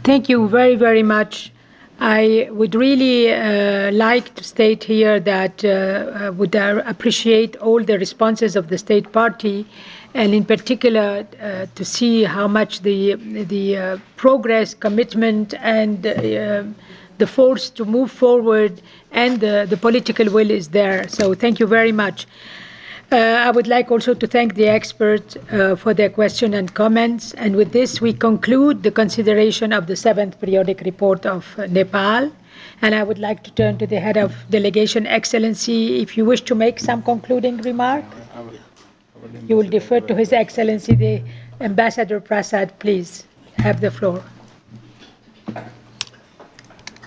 Thank you very, very much. I would really like to state here that would appreciate all the responses of the State Party, and in particular to see how much the progress, commitment, and the force to move forward and the political will is there. So thank you very much. I would like also to thank the experts for their questions and comments. And with this, we conclude the consideration of the 7th periodic report of Nepal. And I would like to turn to the head of delegation, Excellency, if you wish to make some concluding remark. You will defer to His Excellency, the Ambassador Prasad. Please have the floor.